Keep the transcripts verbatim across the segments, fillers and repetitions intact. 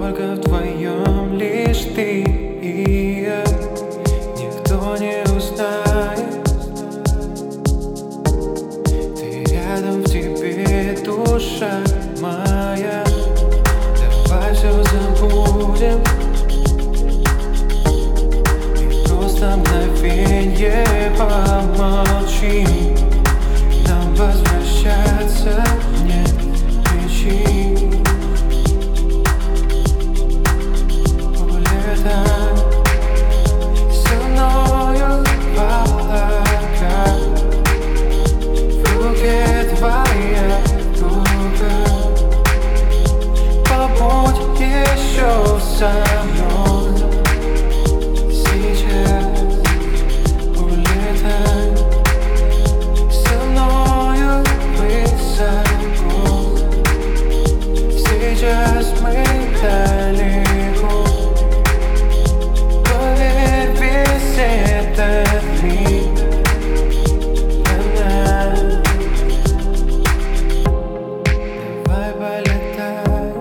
Только вдвоем лишь ты и я. Никто не узнает. Ты рядом, в тебе душа моя. Давай все забудем и просто мгновенье помолчим. Нам возвращаться нет причин. Улетай со мною в облака. В руке твоя рука. Побудь еще со мной сейчас. Улетай со мною высоко. Сейчас мы далеко. Поверь, весь этот мир для нас. Давай полетай.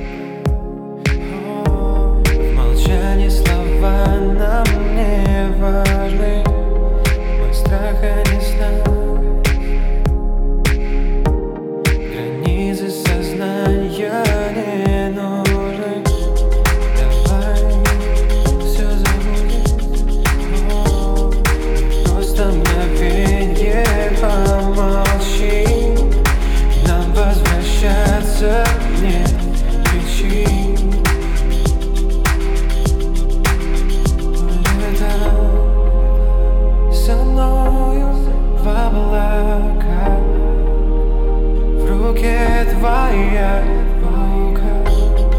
О, в молчании слова нам не важны. Мы страха не знаем. Границы сознания не нужны. Давай все забудем. О, просто мгновенье помолчи. Нам возвращаться нет причин. Улетай со мною в облака. В руке твоя рука.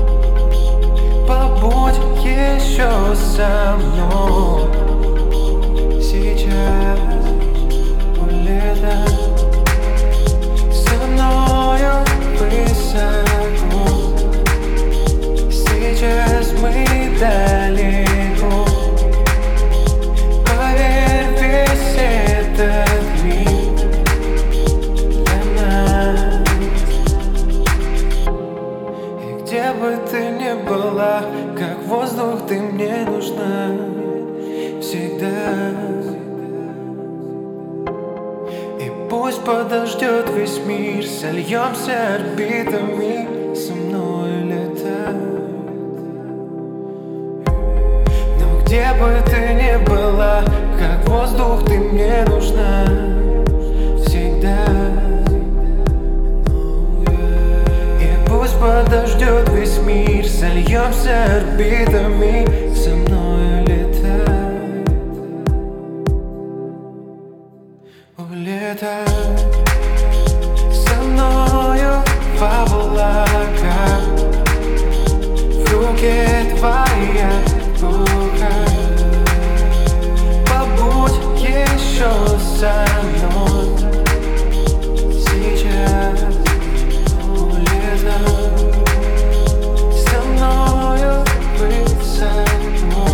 Побудь еще со мной сейчас. Улетай со мною высоко. Сейчас мы далеко. Поверь, весь этот мир для нас. И где бы ты ни была, как воздух ты мне нужна всегда. И пусть подождет весь мир, сольемся орбитами, со мной летай. Но где бы ты ни была, как воздух ты мне нужна всегда. И пусть подождет весь мир, сольемся орбитами, со мной летай. Улетай со мною в облака. В руке твоя рука. Побудь еще со мной сейчас. Улетай со мною высоко.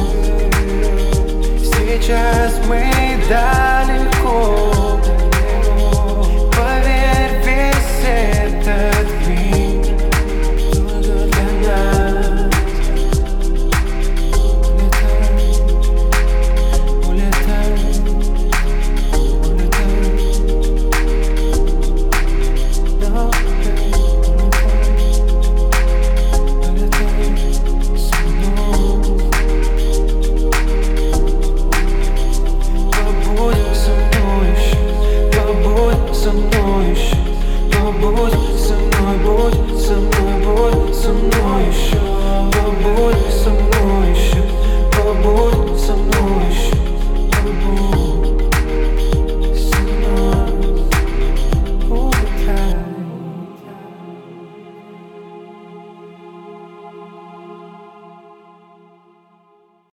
Сейчас мы далеко. Поверь, весь этот мир для нас. Улетай, улетай, улетай. No, улетай со мной. Побудь со мной еще, побудь со мной еще. Побудь со мной, будь со мной, будь со мной.